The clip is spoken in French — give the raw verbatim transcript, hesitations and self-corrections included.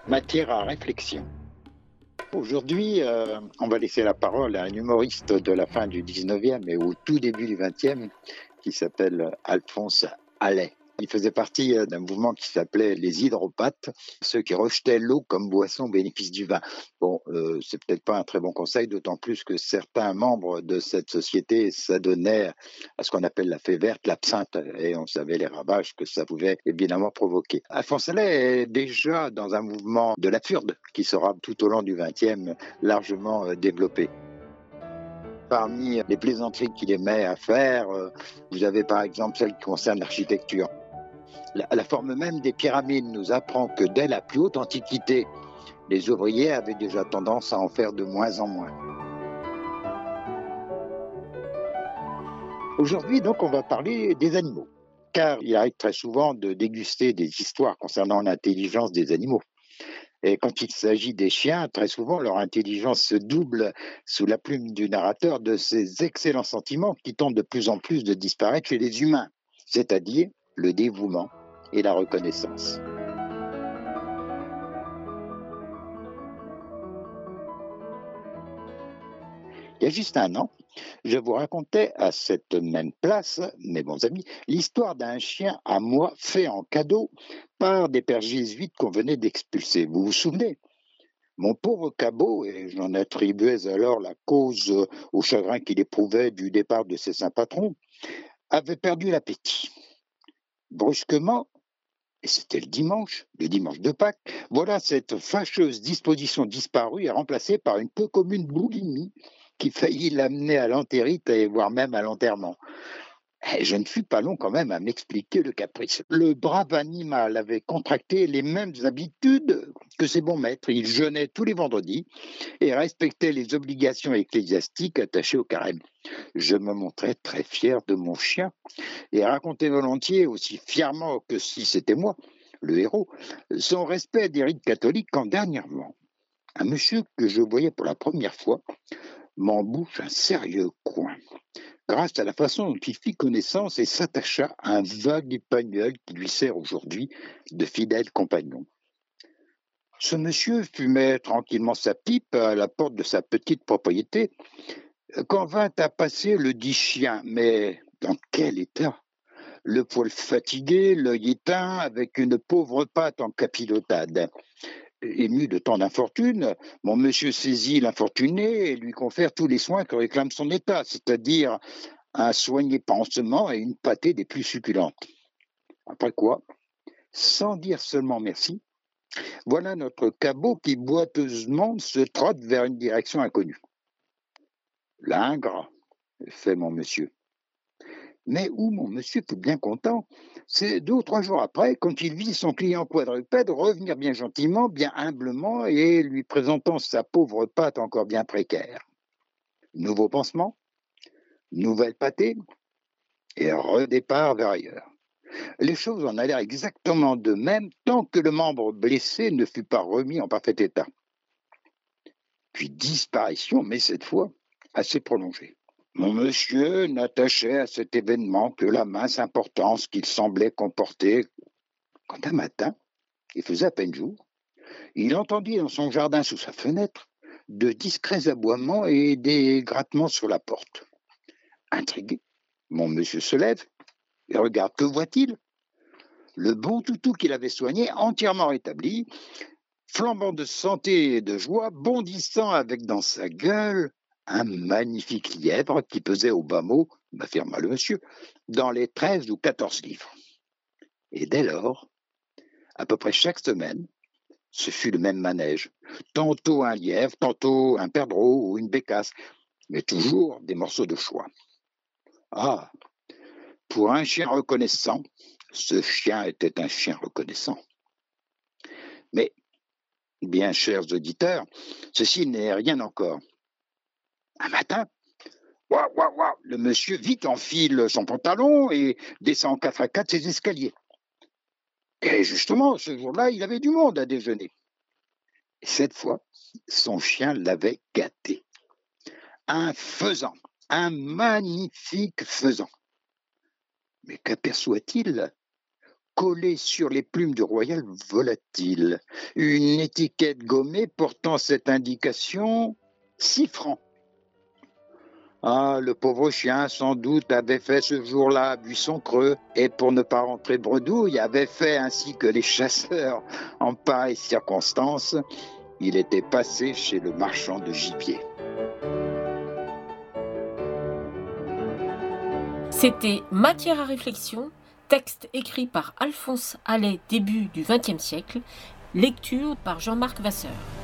Matière à réflexion. Aujourd'hui, euh, on va laisser la parole à un humoriste de la fin du dix-neuvième et au tout début du vingtième qui s'appelle Alphonse Allais. Il faisait partie euh, d'un mouvement qui s'appelait les hydropathes, ceux qui rejetaient l'eau comme boisson au bénéfice du vin. Bon, euh, c'est peut-être pas un très bon conseil, d'autant plus que certains membres de cette société s'adonnaient à ce qu'on appelle la fée verte, l'absinthe, et on savait les ravages que ça pouvait évidemment provoquer. Alphonse Allais est déjà dans un mouvement de la furde qui sera tout au long du vingtième largement euh, développé. Parmi les plaisanteries qu'il aimait à faire, euh, vous avez par exemple celle qui concerne l'architecture. La, la forme même des pyramides nous apprend que dès la plus haute antiquité, les ouvriers avaient déjà tendance à en faire de moins en moins. Aujourd'hui, donc, on va parler des animaux, car il arrive très souvent de déguster des histoires concernant l'intelligence des animaux. Et quand il s'agit des chiens, très souvent, leur intelligence se double sous la plume du narrateur de ces excellents sentiments qui tentent de plus en plus de disparaître chez les humains, c'est-à-dire le dévouement et la reconnaissance. Il y a juste un an, je vous racontais à cette même place, mes bons amis, l'histoire d'un chien à moi fait en cadeau par des pères jésuites qu'on venait d'expulser. Vous vous souvenez? Mon pauvre Cabot, et j'en attribuais alors la cause euh, au chagrin qu'il éprouvait du départ de ses saints patrons, avait perdu l'appétit. Brusquement, et c'était le dimanche, le dimanche de Pâques, voilà cette fâcheuse disposition disparue et remplacée par une peu commune boulimie qui faillit l'amener à l'entérite et voire même à l'enterrement. Eh, je ne fus pas long quand même à m'expliquer le caprice. Le brave animal avait contracté les mêmes habitudes que ses bons maîtres. Il jeûnait tous les vendredis et respectait les obligations ecclésiastiques attachées au carême. Je me montrais très fier de mon chien et racontais volontiers, aussi fièrement que si c'était moi, le héros, son respect des rites catholiques quand dernièrement, un monsieur que je voyais pour la première fois m'embouche un sérieux coin, grâce à la façon dont il fit connaissance et s'attacha à un vague espagnol qui lui sert aujourd'hui de fidèle compagnon. Ce monsieur fumait tranquillement sa pipe à la porte de sa petite propriété quand vint à passer le dit chien, mais dans quel état? Le poil fatigué, l'œil éteint, avec une pauvre patte en capilotade. Ému de tant d'infortune, mon monsieur saisit l'infortuné et lui confère tous les soins que réclame son état, c'est-à-dire un soigné pansement et une pâtée des plus succulentes. Après quoi, sans dire seulement merci, voilà notre cabot qui boiteusement se trotte vers une direction inconnue. L'ingre, fait mon monsieur. Mais où mon monsieur fut bien content, c'est deux ou trois jours après, quand il vit son client quadrupède revenir bien gentiment, bien humblement, et lui présentant sa pauvre patte encore bien précaire. Nouveau pansement, nouvelle pâtée, et redépart vers ailleurs. Les choses en allèrent exactement de même tant que le membre blessé ne fut pas remis en parfait état. Puis disparition, mais cette fois assez prolongée. Mon monsieur n'attachait à cet événement que la mince importance qu'il semblait comporter quand un matin, il faisait à peine jour, il entendit dans son jardin sous sa fenêtre de discrets aboiements et des grattements sur la porte. Intrigué, mon monsieur se lève et regarde, que voit-il? Le bon toutou qu'il avait soigné, entièrement rétabli, flambant de santé et de joie, bondissant avec dans sa gueule un magnifique lièvre qui pesait au bas mot, m'affirma le monsieur, dans les treize ou quatorze livres. Et dès lors, à peu près chaque semaine, ce fut le même manège. Tantôt un lièvre, tantôt un perdreau ou une bécasse, mais toujours des morceaux de choix. Ah, pour un chien reconnaissant, ce chien était un chien reconnaissant. Mais, bien chers auditeurs, ceci n'est rien encore. Un matin, ouah, ouah, ouah, le monsieur vite enfile son pantalon et descend quatre à quatre ses escaliers. Et justement, ce jour-là, il avait du monde à déjeuner. Et cette fois, son chien l'avait gâté. Un faisan, un magnifique faisan. Mais qu'aperçoit-il? collée sur les plumes du royal volatile. Une étiquette gommée portant cette indication, six francs. Ah, le pauvre chien, sans doute, avait fait ce jour-là à Buisson Creux, et pour ne pas rentrer bredouille, avait fait ainsi que les chasseurs en pareille circonstance. Il était passé chez le marchand de gibier. C'était Matière à réflexion, texte écrit par Alphonse Allais début du vingtième siècle, lecture par Jean-Marc Vasseur.